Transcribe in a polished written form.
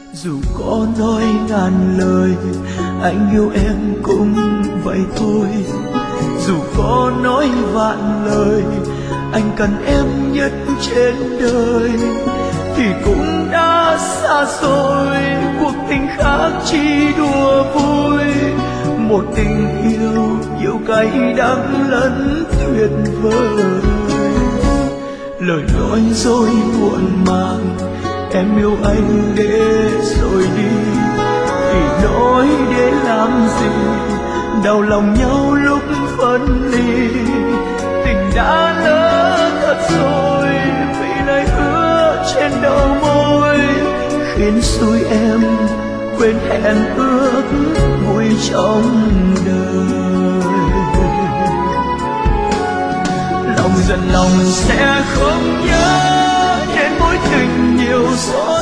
Dù có nói ngàn lời, anh yêu em cũng vậy thôi. Dù có nói vạn lời, anh cần em nhất trên đời, thì cũng đã xa rồi. Cuộc tình khác chỉ đùa vui, một tình yêu cay đắng lẫn tuyệt vời. Lời nói dối muộn màng, em yêu anh để rồi đi, thì nói để làm gì, đau lòng nhau lúc phân ly. Tình đã lỡ thật rồi, vì lời hứa trên đầu môi khiến xui em quên hẹn ước vui trong đời. Lòng giận lòng sẽ không nhớ đến mối tình nhiều gió